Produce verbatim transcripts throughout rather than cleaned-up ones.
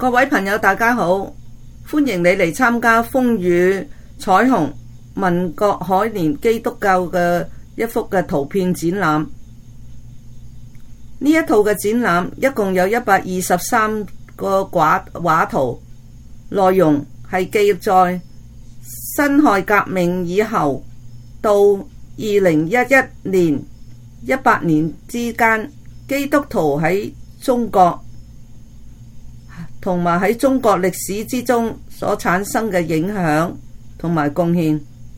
各位朋友大家好，歡迎你嚟參加風雨彩虹民國海年基督教嘅一幅嘅圖片展覽。呢一套嘅展覽一共有一百二十三個畫畫圖，內容係記載辛亥革命以後到二零一一年一百年之間，基督徒喺中國同埋喺中國歷史之中所產生嘅影響同埋貢獻。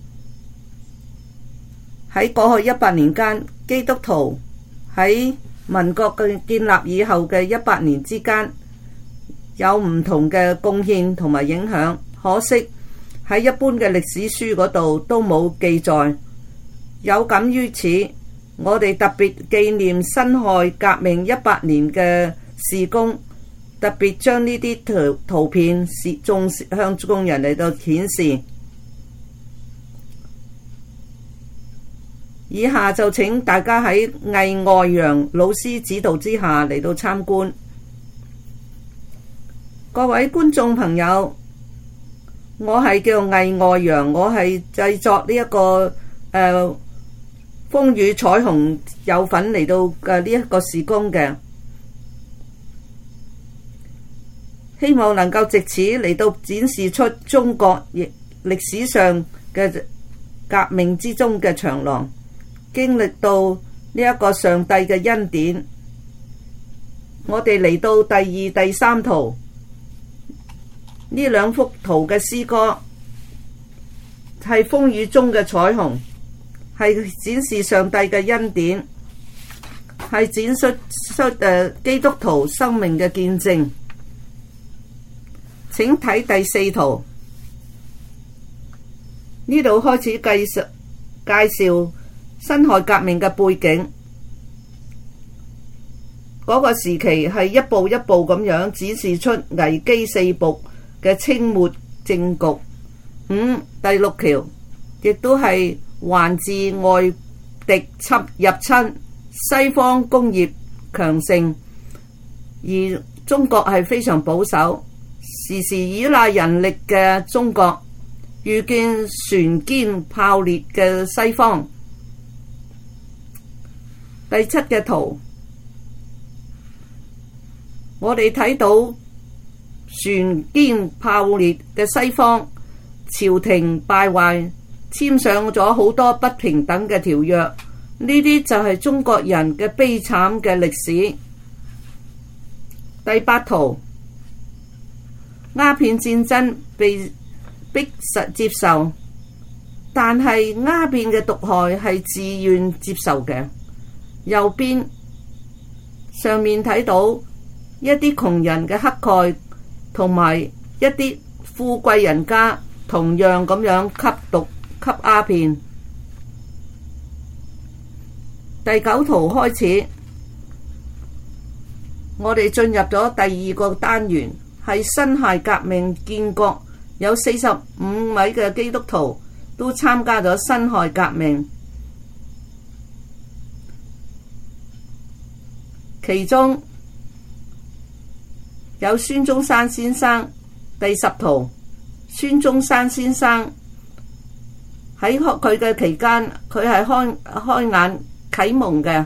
喺過去一百年間，基督徒喺民國嘅建立以後嘅一百年之間，有唔同嘅貢獻同埋影響。可惜喺一般嘅歷史書嗰度都冇記載。有感於此，我哋特別紀念辛亥革命一百年嘅事工，特別將呢啲圖圖片眾向眾人嚟到顯示。以下就請大家喺魏外陽老師指導之下嚟到參觀。各位觀眾朋友，我係叫魏外陽，我係製作呢、這、一個誒、呃、風雨彩虹有份嚟到嘅呢一個事工嘅。希望能夠藉此嚟到展示出中國歷史上嘅革命之中嘅長廊，經歷到呢一個上帝嘅恩典。我哋嚟到第二、第三圖，呢兩幅圖嘅詩歌係風雨中嘅彩虹，係展示上帝嘅恩典，係展示出誒基督徒生命嘅見證。請睇第四圖，呢度開始介紹介紹辛亥革命嘅背景。嗰個時期係一步一步咁樣展示出危機四伏嘅清末政局。五第六條亦都係還自外敵侵入侵，西方工業強盛，而中國係非常保守，時時依賴人力嘅中國，遇見船堅炮裂嘅西方。第七嘅圖，我哋睇到船堅炮裂嘅西方，朝廷敗壞，簽上咗好多不平等嘅條約，呢啲就係中國人嘅悲慘嘅歷史。第八圖，鴉片戰爭被逼實接受，但係鴉片嘅毒害係自願接受嘅。右邊上面睇到一啲窮人嘅乞丐，同埋一啲富貴人家同樣咁樣吸毒吸鴉片。第九圖開始，我哋進入咗第二個單元，係辛亥革命建國，有四十五位嘅基督徒都參加咗辛亥革命。其中有孫中山先生。第十圖，孫中山先生喺佢嘅期間，佢係開開眼啟蒙嘅。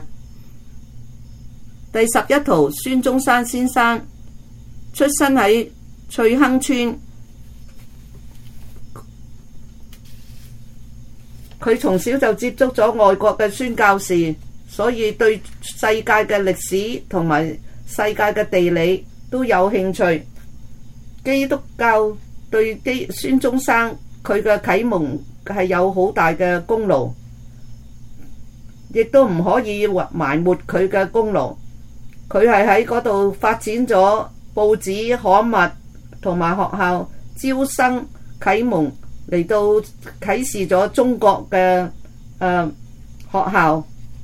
第十一圖，孫中山先生出生喺翠亨村，佢從小就接觸咗外國嘅宣教士，所以對世界嘅歷史同埋世界嘅地理都有興趣。基督教對基孫中山佢嘅啟蒙係有好大嘅功勞，亦都唔可以埋沒佢嘅功勞。佢係喺嗰度發展咗報紙刊物同埋學校招生啟蒙，嚟到啟示咗中國嘅誒、呃、學校。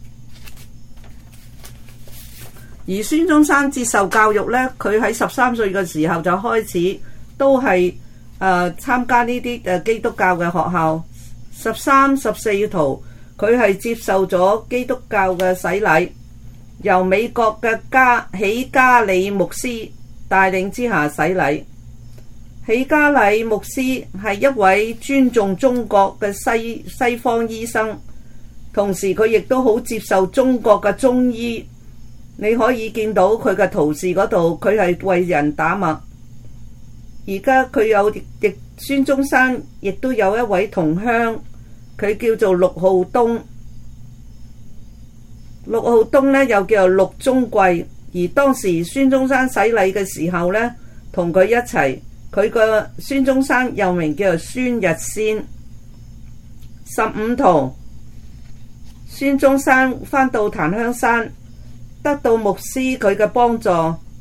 而孫中山接受教育呢，佢喺十三歲嘅時候就開始都係誒參加呢啲誒基督教嘅學校。十三、十四圖，佢係接受咗基督教嘅洗禮，由美國嘅加喜加里牧師帶領之下洗禮。喜嘉禮牧師係一位尊重中國嘅西西方醫生，同時佢亦都好接受中國嘅中醫。你可以見到佢嘅圖示嗰度，佢係為人打脈。而家佢有亦孫中山亦都有一位同鄉，佢叫做陸浩東。陸浩東呢又叫做陸宗貴，而當時孫中山洗禮嘅時候呢，同佢一齊。佢個孫中山又名叫做孫逸仙。十五圖，孫中山返到檀香山，得到牧師佢嘅幫助，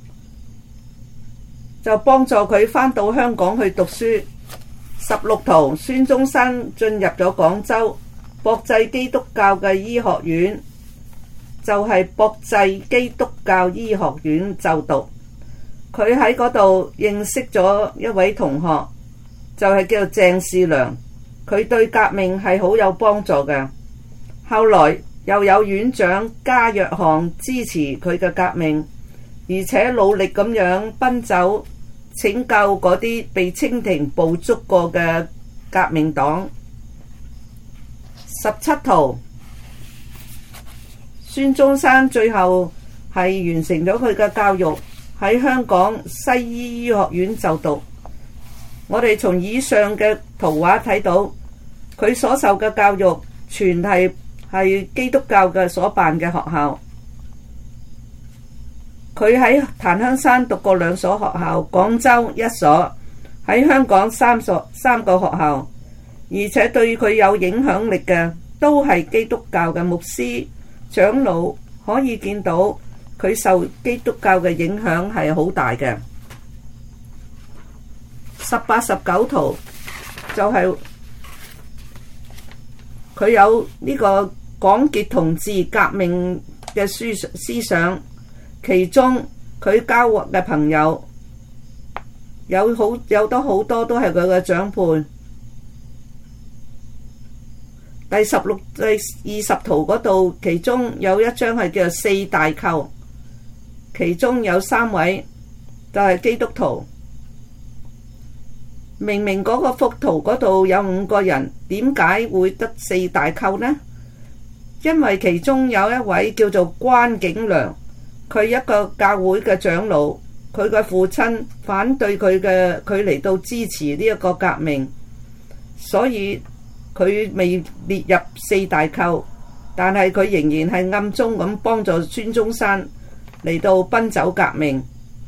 就幫助佢返到香港去讀書。十六圖，孫中山進入咗廣州博濟基督教嘅醫學院，就係博濟基督教醫學院就讀。佢喺嗰度認識咗一位同學，就係叫做鄭士良，佢對革命係好有幫助嘅。後來又有院長加約翰支持佢嘅革命，而且努力咁樣奔走拯救嗰啲被清廷捕捉過嘅革命黨。十七圖，孫中山最後係完成咗佢嘅教育，喺香港西醫醫學院就讀。我哋從以上嘅圖畫睇到，佢所受嘅教育全係係基督教嘅所辦嘅學校。佢喺檀香山讀過兩所學校，廣州一所，喺香港三所三個學校，而且對佢有影響力嘅都係基督教嘅牧師長老。可以見到佢受基督教嘅影響係好大嘅。十八十九圖就係佢有呢個廣結同志革命嘅思思想，其中佢交往嘅朋友有好有得好多都係佢嘅長輩。第十六、第二十圖嗰度，其中有一張係叫做四大寇，其中有三位就係基督徒。明明嗰個幅圖嗰度有五個人，點解會得四大寇呢？因為其中有一位叫做關景良，佢一個教會嘅長老，佢嘅父親反對佢嘅，佢嚟到支持呢一個革命，所以佢未列入四大寇，但係佢仍然係暗中咁幫助孫中山嚟到奔走革命。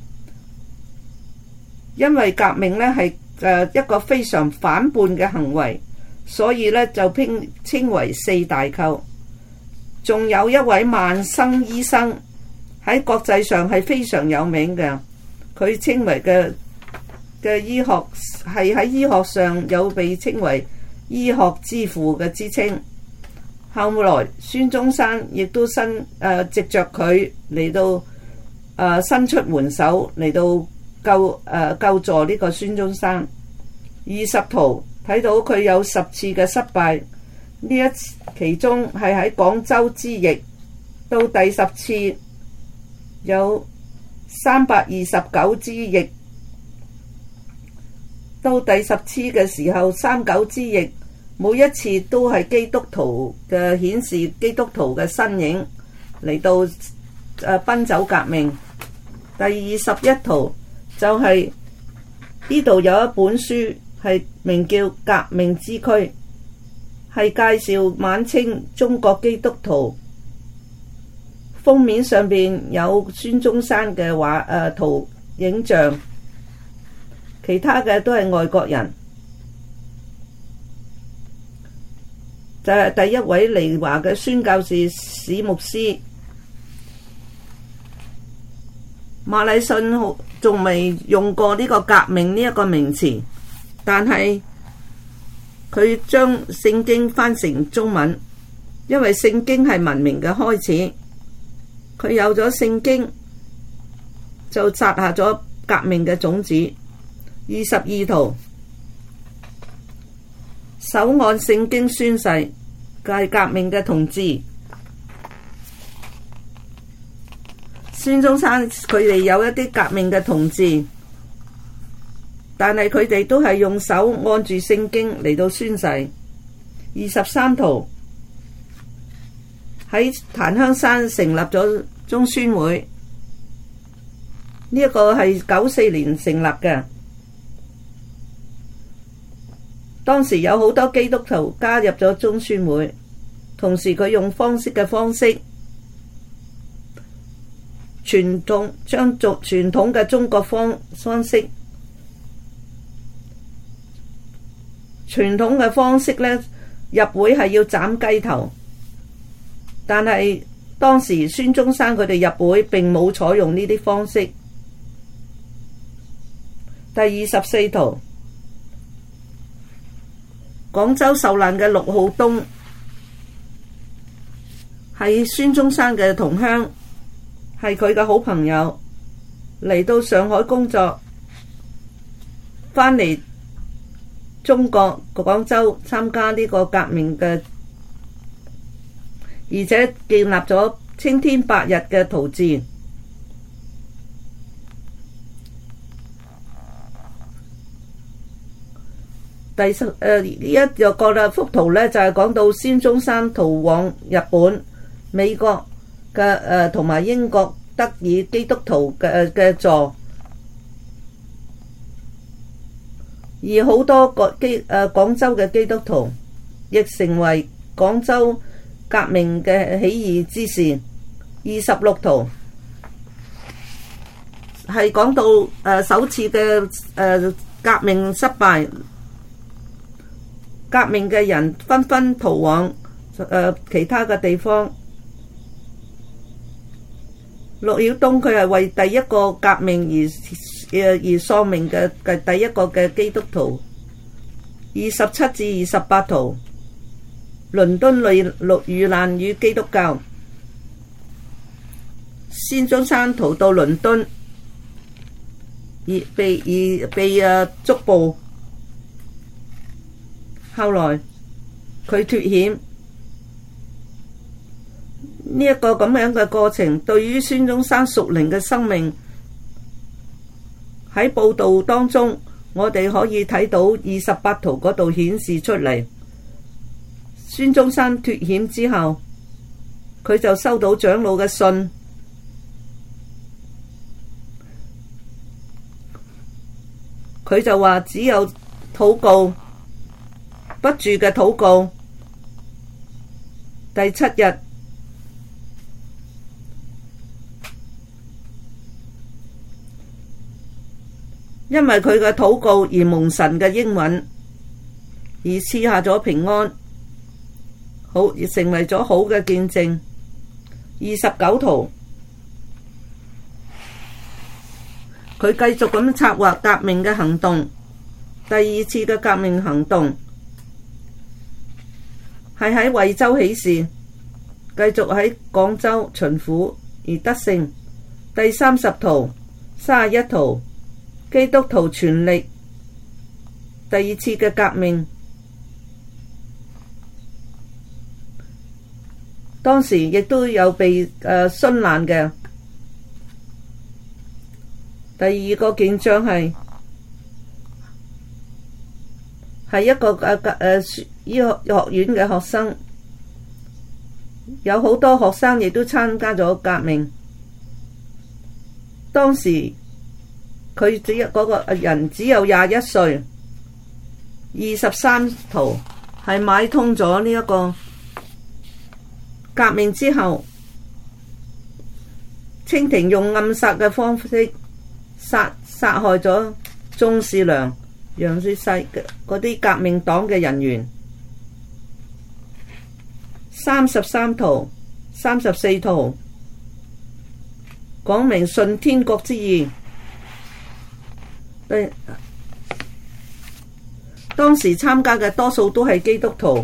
因為革命呢係誒一個非常反叛嘅行為，所以呢就稱稱為四大寇。仲有一位萬生醫生喺國際上係非常有名嘅，佢稱為嘅嘅醫學係喺醫學上有被稱為醫學之父嘅之稱。後來孫中山亦都伸誒藉着佢嚟到誒、呃、伸出援手嚟到救誒、呃、救助呢個孫中山。二十圖睇到佢有十次嘅失敗，呢一其中係喺廣州之役，到第十次有三百二十九之役，到第十次嘅時候三九之役，每一次都係基督徒嘅顯示基督徒嘅身影嚟到誒奔走革命。第二十一圖就係呢度有一本書係名叫《革命之軀》，係介紹晚清中國基督徒。封面上邊有孫中山嘅畫誒圖影像，其他嘅都係外國人。就係第一位嚟華嘅宣教士史牧師。馬禮遜仲未用過呢個革命呢一個名詞，但係佢將聖經翻成中文，因為聖經係文明嘅開始。佢有咗聖經，就撒下咗革命嘅種子。二十二圖，手按聖經宣誓，係革命嘅同志。 孫中山佢哋有一啲革命嘅同志，但係佢哋都係用手按住聖經嚟到宣誓。二十三圖喺檀香山成立咗中宣會，呢一個係九四年成立嘅。當時有好多基督徒加入咗中宣會，同時佢用方式嘅方式，傳統將做傳統嘅中國方方式，傳統嘅方式呢，入會係要斬雞頭，但係當時孫中山佢哋入會並冇採用呢啲方式。第二十四圖，廣州受難嘅陸浩東係孫中山嘅同鄉，係佢嘅好朋友，嚟到上海工作，返嚟中國廣州參加呢個革命嘅，而且建立咗青天白日嘅圖誌。第十誒呢一個啦幅圖咧，就係講到孫中山逃往日本、美國嘅誒同埋英國得以基督徒嘅嘅助，而好多個基誒廣州嘅基督徒亦成為廣州革命嘅起義之士。二十六圖係講到誒首次嘅誒革命失敗。革命嘅人紛紛逃往誒、呃、其他嘅地方。陸曉東佢係為第一個革命而誒而喪命嘅嘅第一個嘅基督徒。二十七至二十八圖，倫敦遇遇難與基督教。孫中山逃到倫敦，而被而被誒捉捕。後來佢脫險，呢一個咁樣嘅過程，對於孫中山屬靈嘅生命喺報道當中，我哋可以睇到二十八圖嗰度顯示出嚟。孫中山脫險之後，佢就收到長老嘅信，佢就話只有禱告，不住嘅禱告。第七日，因為佢嘅禱告而蒙神嘅應允，而賜下咗平安，好而成為咗好嘅見證。二十九圖，佢繼續咁策劃革命嘅行動，第二次嘅革命行動。係喺惠州起事，繼續喺廣州巡撫而得勝。第三十圖、三十一圖，基督徒全力第二次嘅革命。當時亦都有被誒殉難嘅。第二個見證係係一個誒誒醫學學院嘅學生，有好多學生亦都參加咗革命。當時佢只嗰個人只有廿一歲。二十三圖係買通咗呢一個革命之後，清廷用暗殺嘅方式殺殺害咗鍾士良、楊雪世嗰啲革命黨嘅人員。三十三圖、三十四圖講明順天國之意。當時參加嘅多數都係基督徒。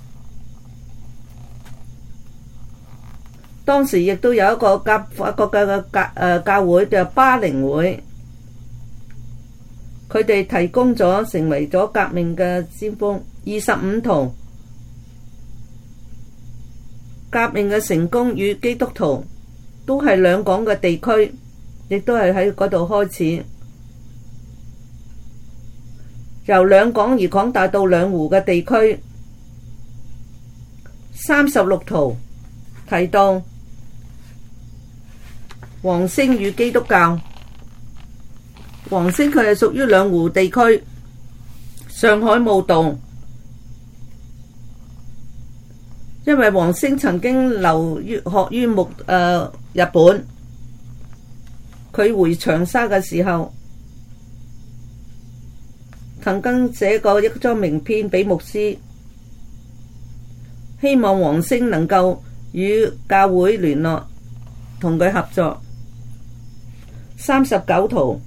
當時亦都有一個教法國嘅教誒教會嘅巴寧會，佢哋提供咗成為咗革命嘅先鋒。二十五圖，革命嘅成功與基督徒都係兩廣嘅地區，亦都係喺嗰度開始。由兩廣而廣大到兩湖嘅地區。三十六圖提到黃星與基督教。黃星佢係屬於兩湖地區，上海墓道。因為黃星曾經留於學於木誒、呃、日本，佢回長沙嘅時候，曾經寫過一張名片俾牧師，希望黃星能夠與教會聯絡，同佢合作。三十九圖，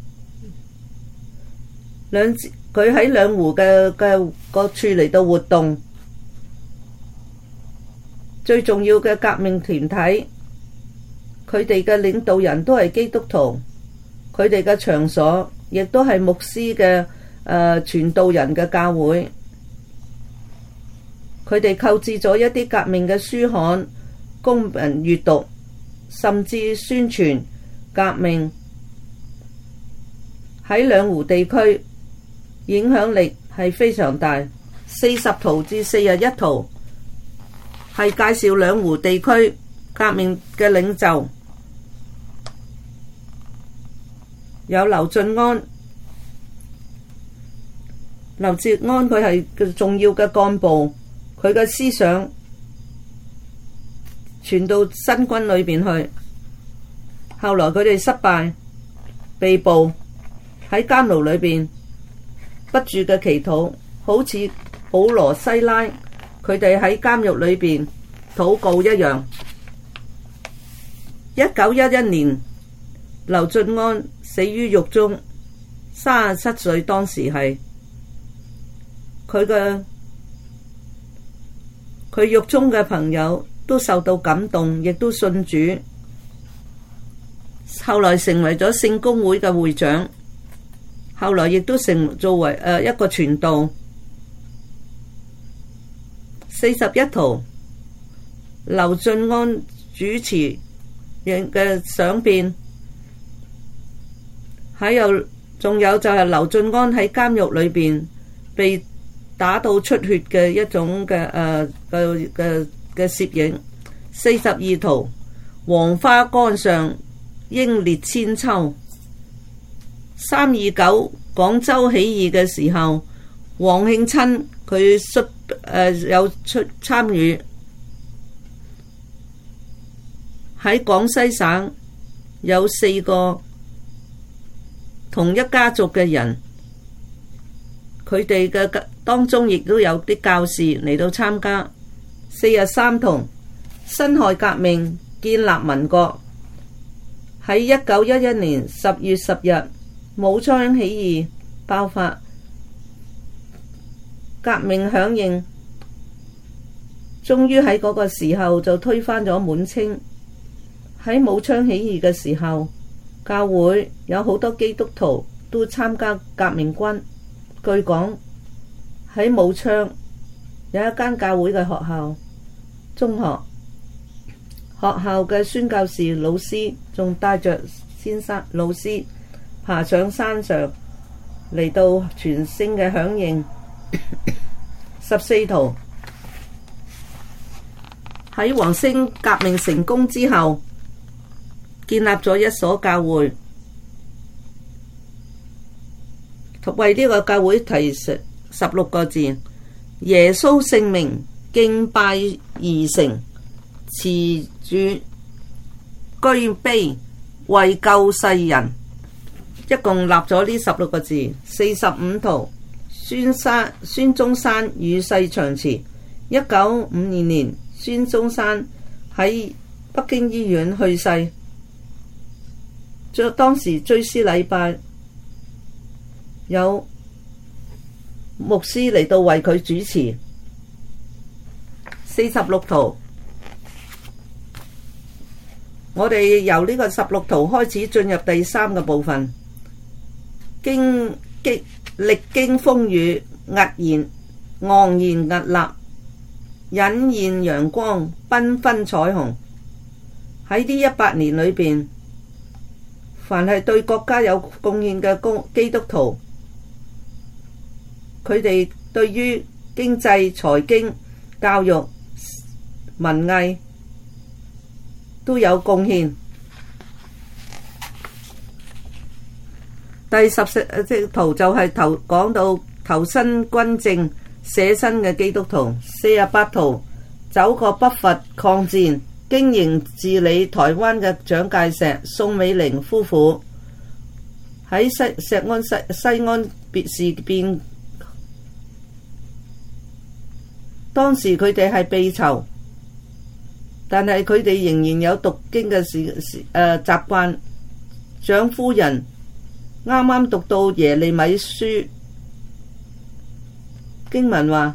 兩佢喺兩湖嘅嘅各處嚟到活動。最重要嘅革命團體，佢哋嘅領導人都係基督徒，佢哋嘅場所亦都係牧師嘅誒傳道人嘅教會。佢哋購置咗一啲革命嘅書刊供人閱讀，甚至宣傳革命。喺兩湖地區影響力係非常大。四十圖至四十一圖係介紹兩湖地區革命嘅領袖，有劉進安。劉進安佢係重要嘅幹部，佢嘅思想傳到新軍裏邊去。後來佢哋失敗，被捕，喺監牢裏邊不住嘅祈禱，好似保羅西拉佢哋喺監獄裏邊禱告一樣。一九一一年，劉進安死於獄中，三十七歲，當時係佢嘅佢獄中嘅朋友都受到感動，亦都信主，後來成為咗聖公會嘅會長，後來亦都成作為誒一個傳道。四十一圖，劉進安主持嘅相片，還有仲有就係劉進安喺監獄裏邊被打到出血嘅一種嘅誒嘅嘅嘅攝影。四十二圖，黃花崗上英烈千秋。三二九廣州起義嘅時候，黃慶親佢出誒有出參與，喺廣西省有四個同一家族嘅人，佢哋嘅當中亦都有啲教士嚟到參加。四十三圖，辛亥革命建立民國。喺一九一一年十月十日，武昌起義爆發，革命響應，終於喺嗰個時候就推翻咗滿清。喺武昌起義嘅時候，教會有好多基督徒都參加革命軍。據講喺武昌有一間教會嘅學校、中學，學校嘅宣教士老師仲帶着先生老師爬上山上嚟到傳聲嘅響應。十四圖，喺黃星革命成功之後，建立咗一所教會，為呢個教會提十十六個字：耶穌聖名敬拜而成，慈主居卑為救世人。一共立咗呢十六個字。四十五圖，孫山孫中山與世長辭。一九五二年，孫中山喺北京醫院去世，當時追思禮拜，有牧師嚟到為佢主持。四十六圖，我哋由呢個十六圖開始進入第三個部分。經激歷經風雨，毅然昂然屹立，隱現陽光，繽紛彩虹。 喺呢一百年裏邊，凡係對國家有貢獻嘅公基督徒，佢哋對於經濟、財經、教育、文藝都有貢獻。第十四隻圖就係投講到投身軍政、捨身嘅基督徒。四十八圖走過北伐抗戰、經營治理台灣嘅蔣介石、宋美齡夫婦喺西石安西西安別事變，當時佢哋係被囚，但係佢哋仍然有讀經嘅事誒習慣。蔣夫人啱啱讀到耶利米書經文話，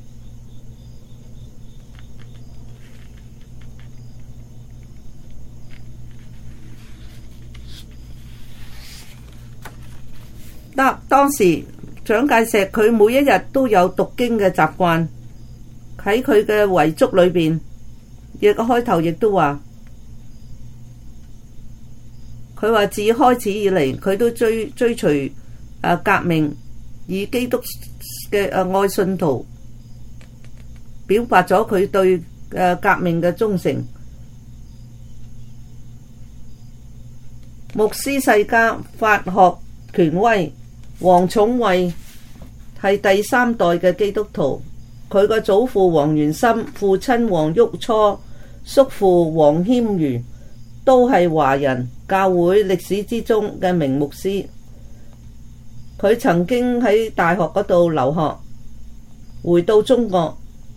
當當時蔣介石佢每一日都有讀經嘅習慣，喺佢嘅遺囑裏邊，亦個開頭亦都話。佢話自開始以嚟，佢都追追隨誒革命，以基督嘅誒愛信徒表白咗佢對誒革命嘅忠誠。牧師世家法學權威黃寵惠係第三代嘅基督徒，佢個祖父黃元森、父親黃旭初、叔父黃謙瑜都係華人教會歷史之中嘅名牧師。佢曾經喺大學嗰度留學，回到中國，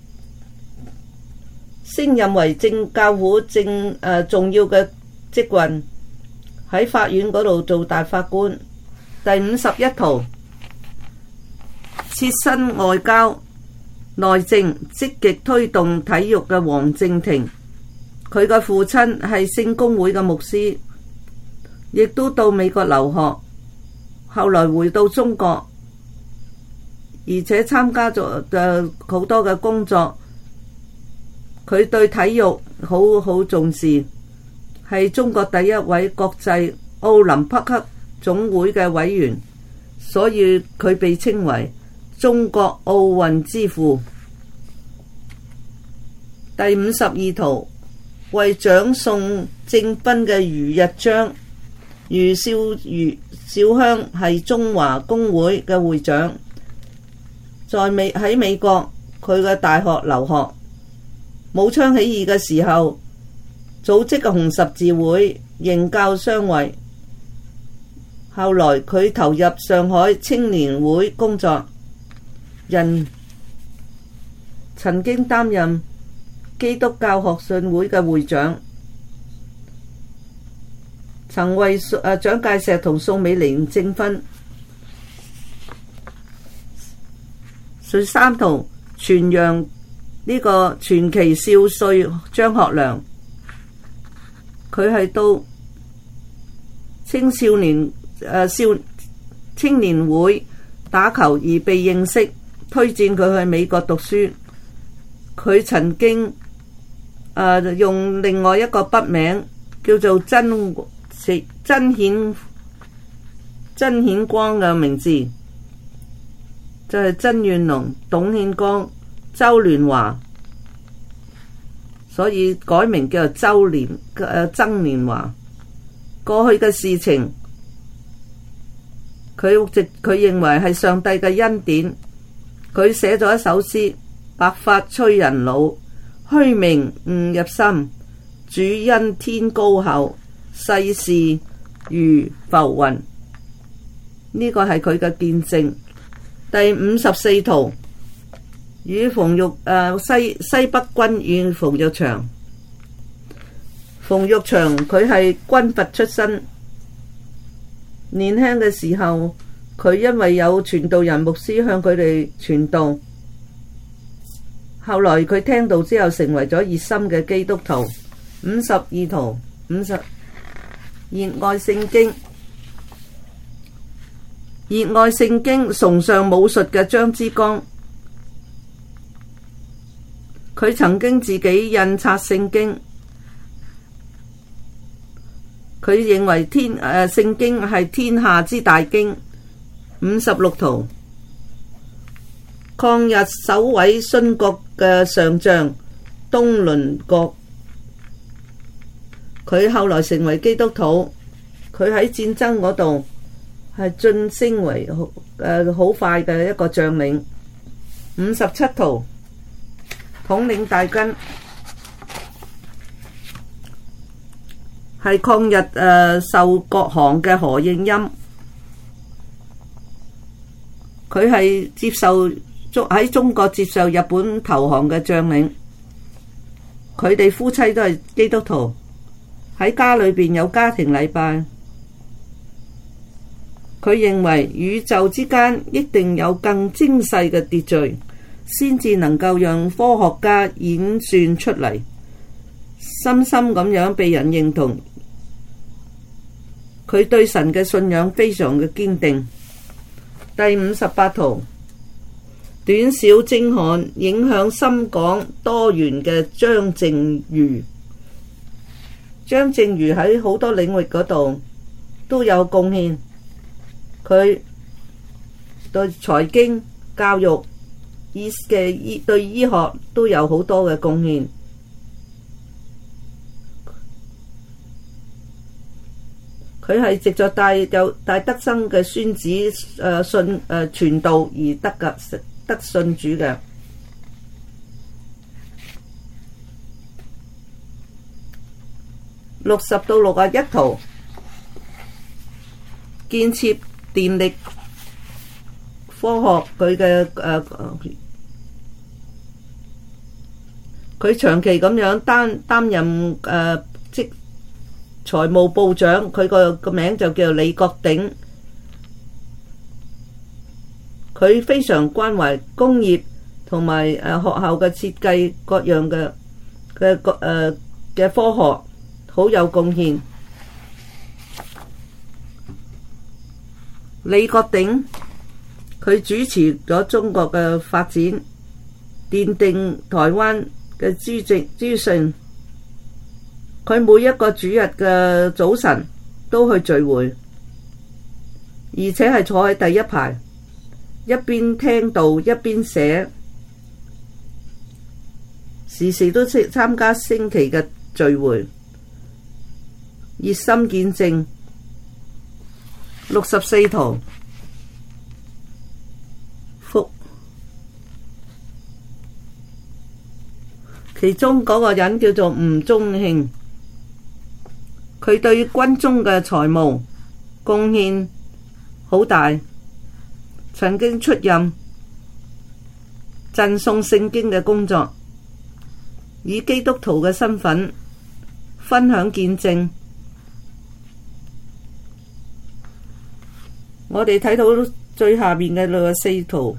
升任為政教府正誒、呃、重要嘅職運，喺法院嗰度做大法官。第五十一圖，切身外交內政，積極推動體育嘅黃正廷。佢嘅父親係聖公會嘅牧師，亦都到美國留學，後來回到中國，而且參加咗誒好多嘅工作。佢對體育好好重視，係中國第一位國際奧林匹克總會嘅委員，所以佢被稱為中國奧運之父。第五十二圖，為蔣宋正斌嘅余日章，余少余少香係中華工會嘅會長，在美喺美國佢嘅大學留學。武昌起義嘅時候，組織嘅紅十字會迎教相衛。後來佢投入上海青年會工作，人曾經擔任基督教學信會嘅會長，曾為誒蔣介石同宋美齡證婚。第三圖，傳揚呢個傳奇少帥張學良，佢係到青少年誒少青年會打球而被認識，推薦佢去美國讀書。佢曾經誒、呃、用另外一個筆名叫做曾曾顯曾顯光嘅名字，就係、是、曾願龍、董顯光、周聯華，所以改名叫做周聯誒曾聯華。過去嘅事情，佢直佢認為係上帝嘅恩典。佢寫咗一首詩：白髮催人老，虛名誤入心。主恩天高厚，世事如浮雲。呢個係佢嘅見證。第五十四圖，與馮玉誒、呃、西西北軍與馮玉祥。馮玉祥佢係軍閥出身，年輕嘅時候，佢因為有傳道人牧師向佢哋傳道，後來佢聽道之後成為咗熱心嘅基督徒。五十二圖，五十熱愛聖經，熱愛聖經崇尚武術嘅張之光，佢曾經自己印刷聖經， 佢認為天誒聖經係天下之大經。五十六圖，抗日守衛殉國嘅上將東麟閣，佢後來成為基督徒，佢喺戰爭嗰度係晉升為誒好快嘅一個將領。五十七圖，統領大軍係抗日誒受國降嘅何應欽，佢係接受中喺中國接受日本投降嘅將領。佢哋夫妻都係基督徒，喺家裏邊有家庭禮拜。佢認為宇宙之間一定有更精細嘅秩序，先至能夠讓科學家演算出嚟，深深咁樣被人認同。佢對神嘅信仰非常嘅堅定。第五十八圖，短小精悍、影響深廣多元嘅張靜瑜。張靜瑜喺好多領域嗰度都有貢獻。佢對財經、教育、醫嘅醫對醫學都有好多嘅貢獻。佢係藉著帶有帶德生嘅孫子誒信誒傳道而得嘅得信主嘅。六十到六十一圖，建設電力科學，佢嘅誒佢長期咁樣擔擔任誒職財務部長，佢個個名就叫李國鼎。佢非常關懷工業同埋誒學校嘅設計各樣嘅嘅誒嘅科學，好有貢獻。李國鼎佢主持咗中國嘅發展，奠定台灣嘅資政資訊。佢每一個主日嘅早晨都去聚會，而且係坐喺第一排，一邊聽道一邊寫，時時都參參加星期嘅聚會，熱心見證。六十四圖，福，其中嗰個人叫做吳宗慶，佢對軍中嘅財務貢獻好大，曾經出任贈送聖經嘅工作，以基督徒嘅身份分享見證。我哋睇到最下面嘅六十四圖，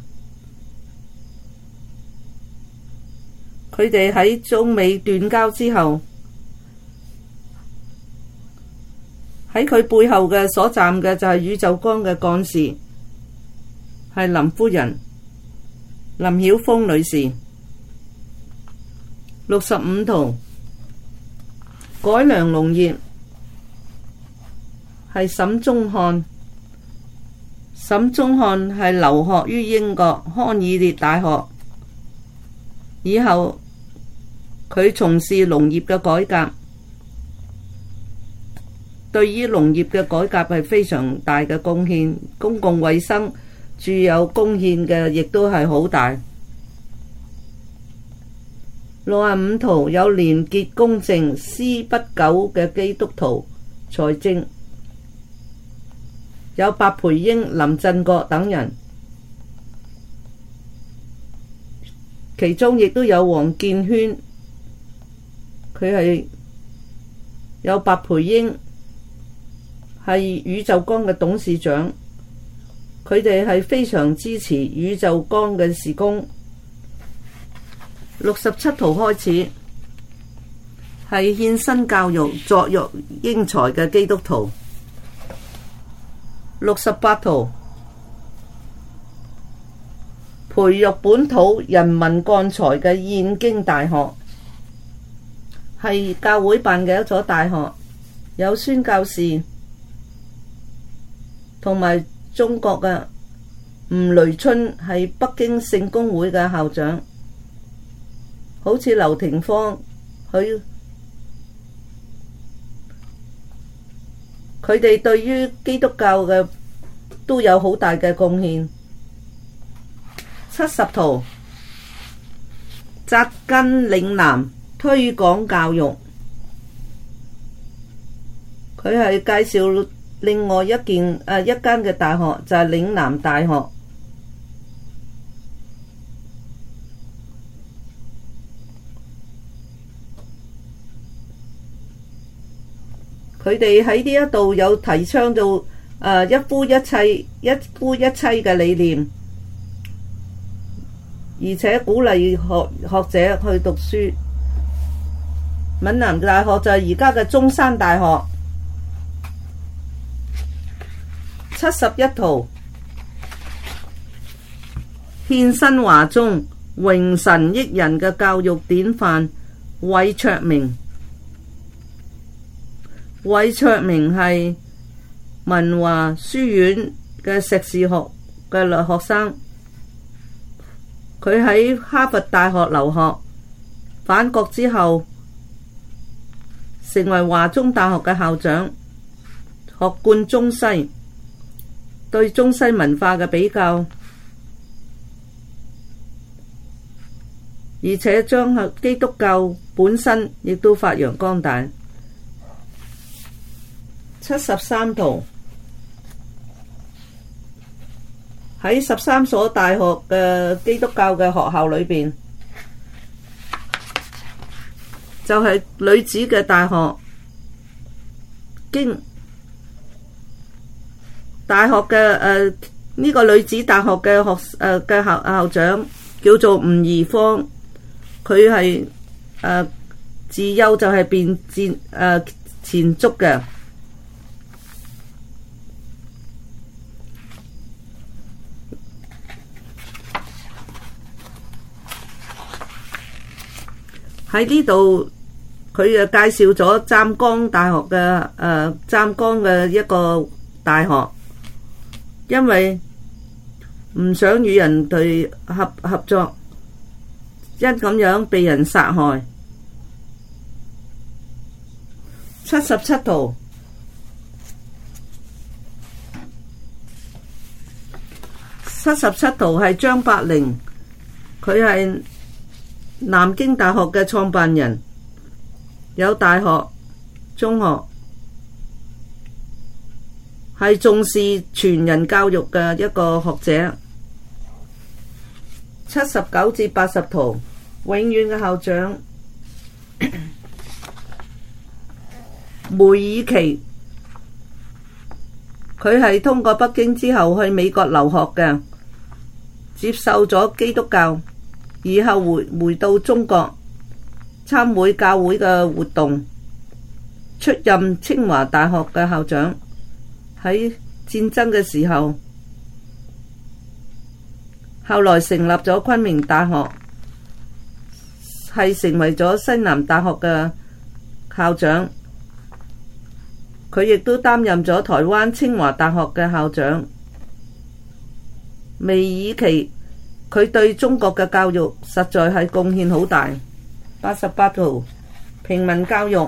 佢哋喺中美斷交之後，喺佢背後嘅所站嘅就係宇宙光嘅幹事，係林夫人林曉峰女士。六十五圖，改良農業係沈宗漢。沈宗漢係留學於英國康爾列大學，以後佢從事農業嘅改革，對於農業嘅改革係非常大嘅貢獻，公共衛生具有貢獻嘅亦都係好大。六十五圖，有廉潔公正、絲不苟嘅基督徒財政，有白培英、林振國等人，其中亦都有黃建軒，佢係有白培英係宇宙光嘅董事長，佢哋係非常支持宇宙光嘅事工。六十七圖開始係獻身教育、作育英才嘅基督徒。六十八圖，培育本土人民幹才嘅燕京大學，係教會辦嘅一所大學， 有宣教士同埋中國嘅吳雷春係北京聖公會嘅校長，好似劉廷芳，佢佢哋對於基督教嘅都有好大嘅貢獻。七十圖扎根嶺南，推廣教育。佢係介紹另外一件誒、呃、一間嘅大學，就係、是、嶺南大學。佢哋喺呢一度有提倡到誒、呃、一夫一妻、一夫一妻嘅理念，而且鼓勵學學者去讀書。閩南大學就係而家嘅中山大學。七十一圖獻身華中、榮神益人嘅教育典範韋卓明。韋卓明係文華書院嘅碩士學嘅學生，佢喺哈佛大學留學，返國之後成為華中大學嘅校長，學貫中西，對中西文化嘅比較，而且將基督教本身亦都發揚光大。七十三圖喺十三所大學嘅基督教嘅學校裏邊，就係、是、女子嘅大學，經大學嘅誒呢個女子大學嘅學誒嘅校校長叫做吳宜芳，佢係誒自幼就係練劍誒纏足嘅。喺呢度，佢誒介紹咗湛江大學嘅誒湛江嘅一個大學，因為唔想與人對合合作，因咁樣被人殺害。七十七圖，七十七圖係張伯苓，佢係南京大學嘅創辦人，有大學、中學，係重視全人教育嘅一個學者。七十九至八十圖，永遠嘅校長梅爾奇，佢係通過北京之後去美國留學嘅，接受咗基督教。以後回回到中國參會教會嘅活動，出任清華大學嘅校長。喺戰爭嘅時候，後來成立咗昆明大學，係成為咗西南大學嘅校長。佢亦都擔任咗台灣清華大學嘅校長。梅爾奇，佢對中國嘅教育實在係貢獻好大。八十八圖，平民教育，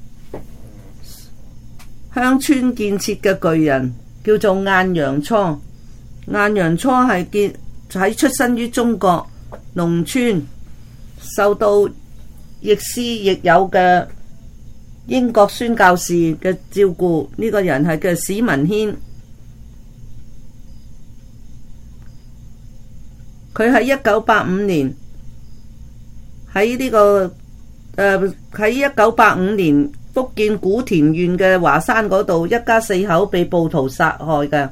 鄉村建設嘅巨人叫做晏陽初。晏陽初係建喺出身於中國農村，受到亦師亦友嘅英國宣教士嘅照顧。呢、這個人係叫史文軒。佢喺一九八五年喺呢、這個誒喺一九八五年福建古田縣嘅華山嗰度，一家四口被暴徒殺害嘅。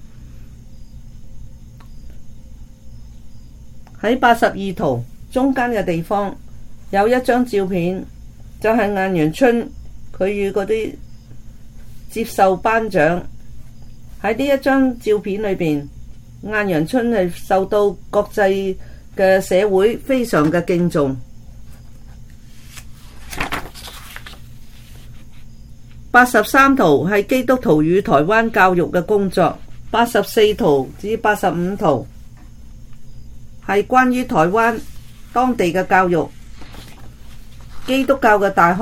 喺八十二圖中間嘅地方有一張照片，就係晏陽春佢與嗰啲接受頒獎。喺呢一張照片裏邊，晏陽春係受到國際嘅社會非常嘅敬重。 八十三圖係基督徒與台灣教育嘅工作，八十四圖至八十五圖係關於台灣當地嘅教育，基督教嘅大學，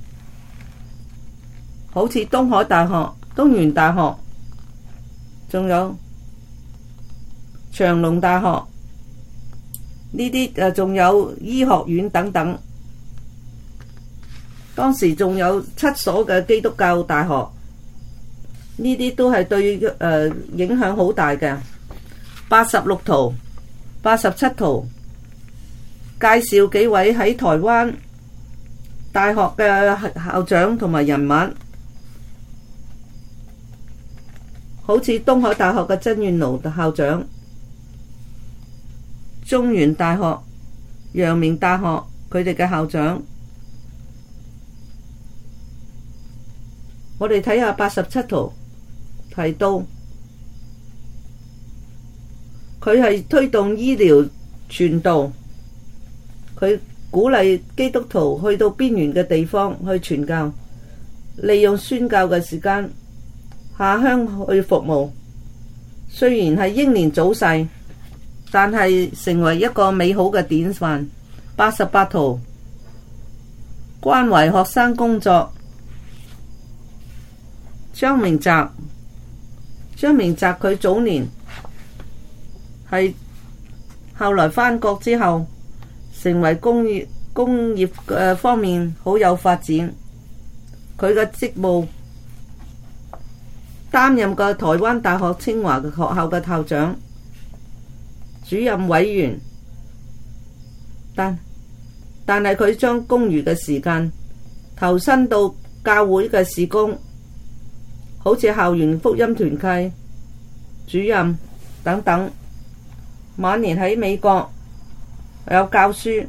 好似東海大學、東元大學，仲有長隆大學，呢啲誒仲有醫學院等等。當時仲有七所嘅基督教大學，呢啲都係對誒、呃、影響好大嘅。八十六圖、八十七圖介紹幾位喺台灣大學嘅校長同埋人物，好似東海大學嘅曾遠奴校長、中原大學、陽明大學佢哋嘅校長。我哋睇下八十七圖，提到佢係推動醫療傳道，佢鼓勵基督徒去到邊緣嘅地方去傳教，利用宣教嘅時間下鄉去服務。雖然係英年早逝，但係成為一個美好嘅典範。八十八圖關懷學生工作。張明澤，張明澤佢早年係後來返國之後，成為工業工業誒方面好有發展。佢嘅職務擔任過台灣大學清華嘅學校嘅校長、主任委員，但但係佢將公餘嘅時間投身到教會嘅事工。好似校園福音團契主任等等，晚年喺美國有教書，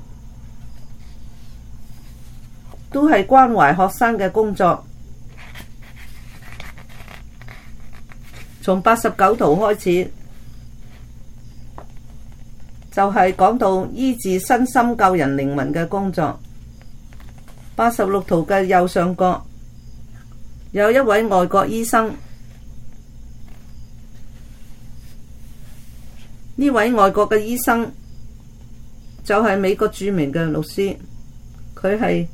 都係關懷學生嘅工作。從八十九圖開始，就係講到醫治身心救人靈魂嘅工作。八十六圖嘅右上角有一位外國醫生，呢位外國嘅醫生就係美國著名嘅律師，佢係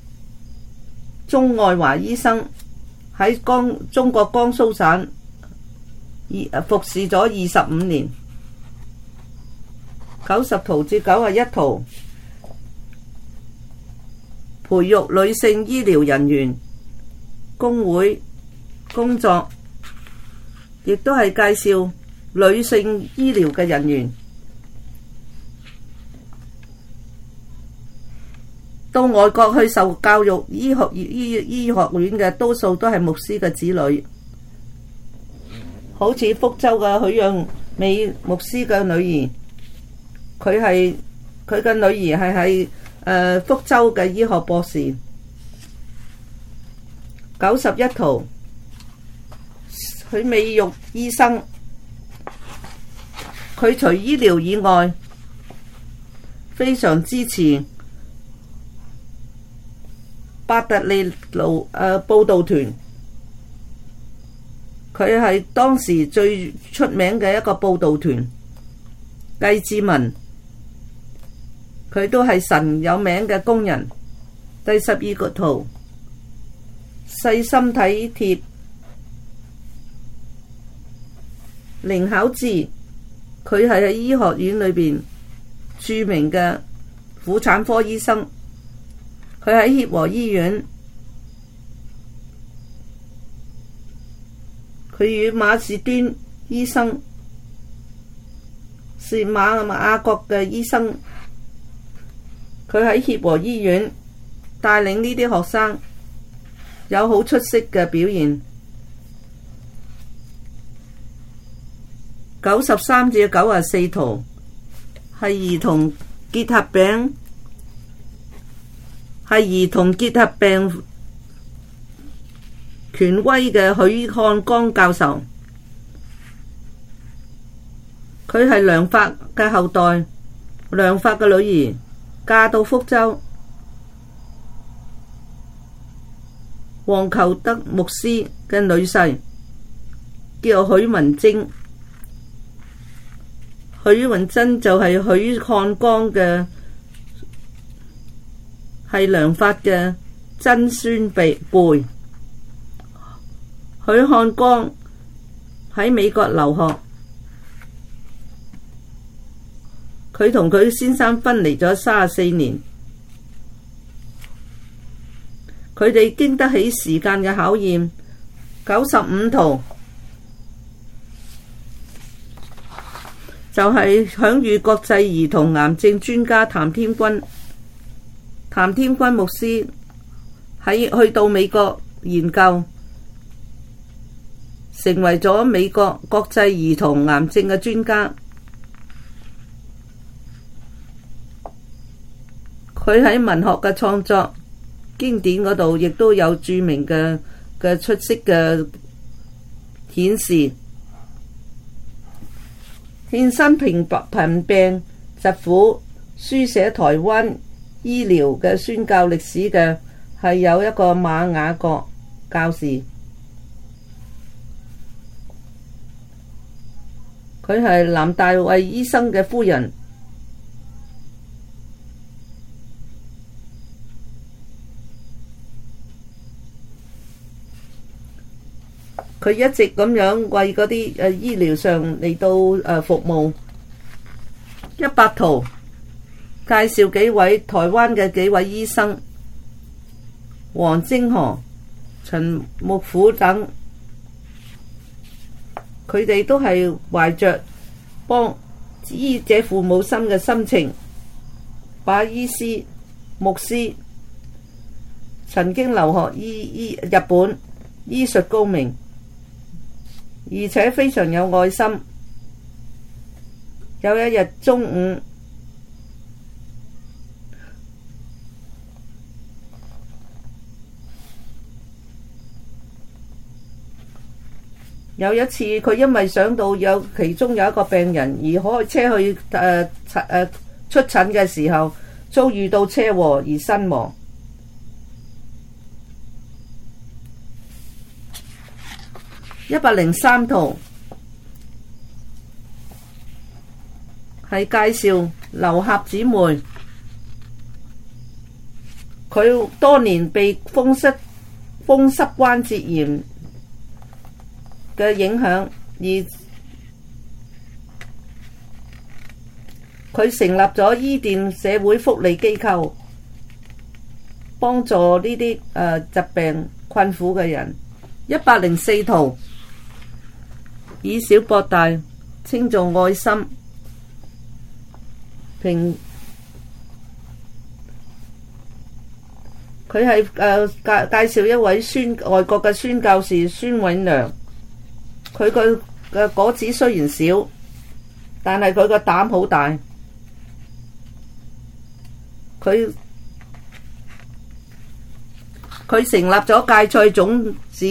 鍾愛華醫生，喺江中國江蘇省服侍咗二十五年。九十圖至九十一圖培育女性醫療人員工會工作，亦都係介紹女性醫療嘅人員。到外國去受教育，醫學醫醫學院嘅多數都係牧師嘅子女，好似福州嘅許讓美牧師嘅女兒，佢係佢嘅女兒係喺誒福州嘅醫學博士。九十一圖許美玉醫生，佢除醫療以外，非常支持伯特利路誒佈道團。佢係當時最出名嘅一個佈道團。計志文，佢都係神有名嘅工人。第十二個圖細心體貼凌巧智，佢係喺醫學院裏邊著名嘅婦產科醫生，佢喺協和醫院，佢與馬士端醫生是馬雅各嘅醫生，佢喺協和醫院帶領呢啲學生有好出色嘅表現。九十三至九十四圖係兒童結核病，係兒童結核病權威嘅許漢光教授，佢係梁發嘅後代，梁發嘅女兒嫁到福州。 黃求德牧師嘅女婿，叫許文貞。許文貞就係許漢光嘅，係梁發嘅曾孫輩。許漢光喺美國留學，佢同佢先生分離咗三十四年，佢哋經得起時間嘅考驗。九十五圖就係享譽國際兒童癌症專家譚天君。譚天君牧師喺去到美國研究，成為咗美國國際兒童癌症嘅專家。佢喺文學嘅創作經典嗰度，亦都有著名嘅嘅出色嘅顯示。獻身平貧病疾苦，書寫台灣醫療嘅宣教歷史嘅係有一個馬雅各教士，佢係南大衛醫生嘅夫人。佢一直咁樣為嗰啲誒醫療上嚟到誒服務。一百圖介紹幾位台灣嘅幾位醫生，黃晶河、陳木虎等，佢哋都係懷着幫醫者父母心嘅心情，把醫師、牧師，曾經留學醫醫日本，醫術高明，而且非常有愛心。有一日中午，有一次佢因為想到有其中有一個病人而開車去誒誒出診嘅時候，遭遇到車禍而身亡。一百零三圖係介紹劉俠姊妹，佢多年被風濕風濕關節炎嘅影響，而佢成立咗伊甸社會福利機構，幫助呢啲誒疾病困苦嘅人。一百零四圖以小博大，稱做愛心。平佢係誒介介紹一位宣外國嘅宣教士孫永良。佢個嘅果子雖然少，但係佢個膽好大。佢佢成立咗芥菜種子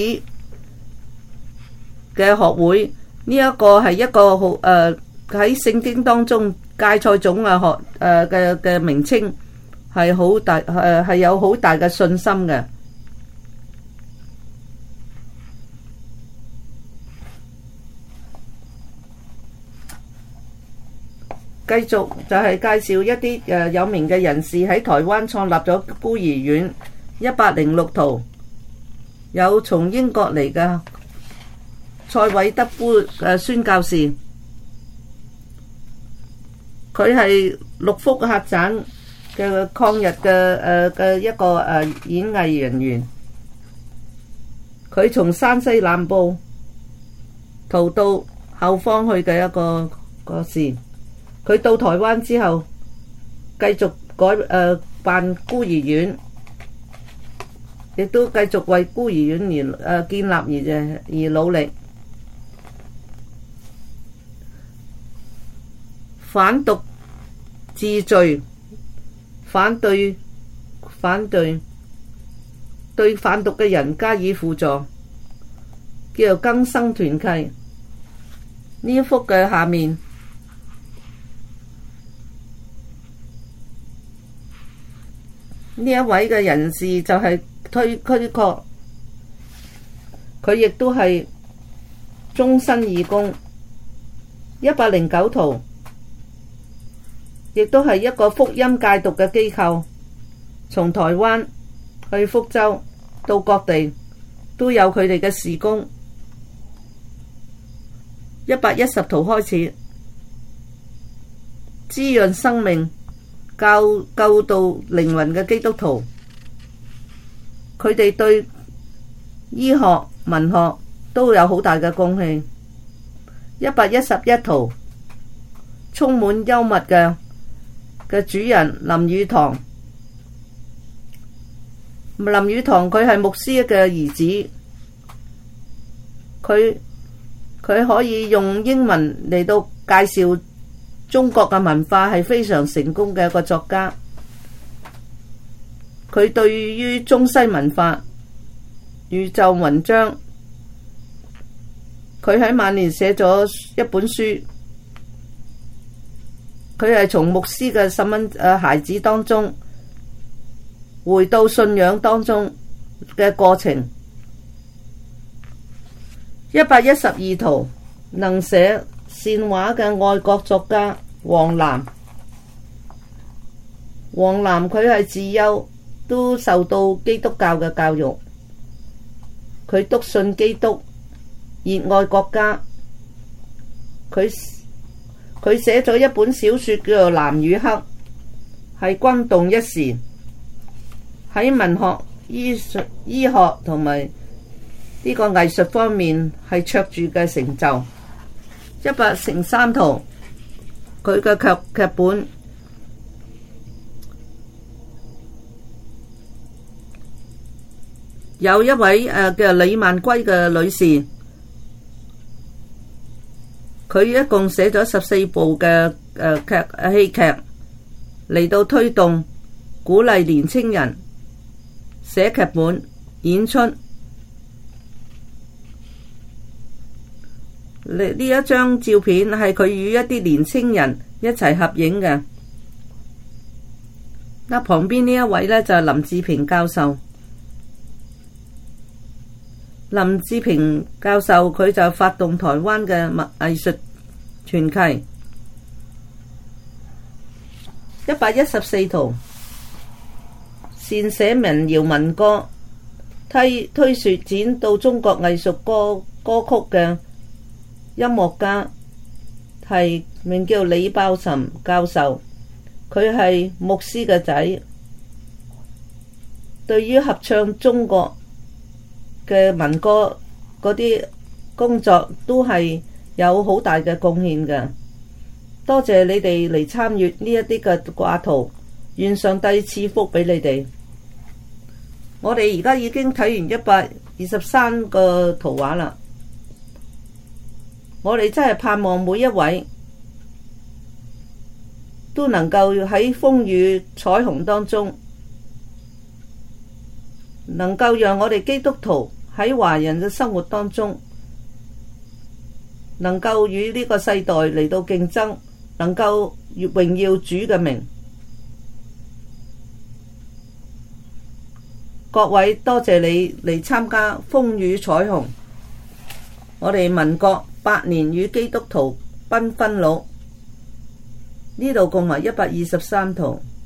嘅學會，呢、這個、一個係一個好誒喺聖經當中芥菜種嘅學誒嘅嘅名稱係好大誒係、呃、有好大嘅信心嘅。繼續就係介紹一啲誒有名嘅人士喺台灣創立咗孤兒院。一百零六圖有從英國嚟嘅蔡偉德夫誒宣教士，佢係六福客棧嘅抗日嘅誒嘅一個誒演藝人員。佢從山西南部逃到後方去嘅一個個事。佢到台灣之後，繼續改誒、呃、辦孤兒院，亦都繼續為孤兒院而誒、呃、建立而而努力。反毒治罪，反對反對對販毒嘅人加以輔助，叫做更生團契。呢一幅嘅下面。呢一位嘅人士就係推推確佢亦都係終身義工。一百零九圖亦都係一個福音戒毒嘅機構，從台灣去福州到各地都有佢哋嘅事工。一百一十圖開始，滋潤生命、救救度靈魂嘅基督徒，佢哋對醫學、文學都有好大嘅貢獻。一百一十一圖，充滿幽默嘅嘅主人林語堂。林語堂佢係牧師嘅兒子，佢佢可以用英文嚟到介紹中國嘅文化，係非常成功嘅一個作家。佢對於中西文化、宇宙文章，佢喺晚年寫咗一本書。佢係從牧師嘅細蚊誒孩子當中回到信仰當中嘅過程。一百一十二圖，能寫善話嘅愛國作家黃南。黃南佢係自幼都受到基督教嘅教育，佢篤信基督，熱愛國家。佢佢寫咗一本小說叫做《藍與黑》，係轟動一時，喺文學、醫術、醫學同埋呢個藝術方面係卓著嘅成就。一百零三圖，佢嘅劇劇本有一位誒叫李萬歸嘅女士，佢一共寫咗十四部嘅誒劇戲劇嚟到推動鼓勵年青人寫劇本演出。呢一張照片係佢與一啲年青人一齊合影嘅。嗱，旁邊呢一位呢，就係林志平教授。林志平教授佢就發動台灣嘅藝術傳奇。一百一十四圖，善寫民謠民歌，推推說展到中國藝術歌歌曲嘅音樂家係名叫李爆岑教授，佢係牧師嘅仔，對於合唱中國嘅民歌嗰啲工作都係有好大嘅貢獻嘅。多謝你哋嚟參與呢一啲嘅掛圖，願上帝賜福俾你哋。我哋而家已經睇完一百二十三個圖畫啦。我哋真係盼望每一位都能夠喺風雨彩虹當中，能夠讓我哋基督徒喺華人嘅生活當中，能夠與呢個世代嚟到競爭，能夠榮耀主嘅名。各位多謝你嚟參加風雨彩虹。我哋民國百年與基督徒繽紛錄，呢度共埋一百二十三圖。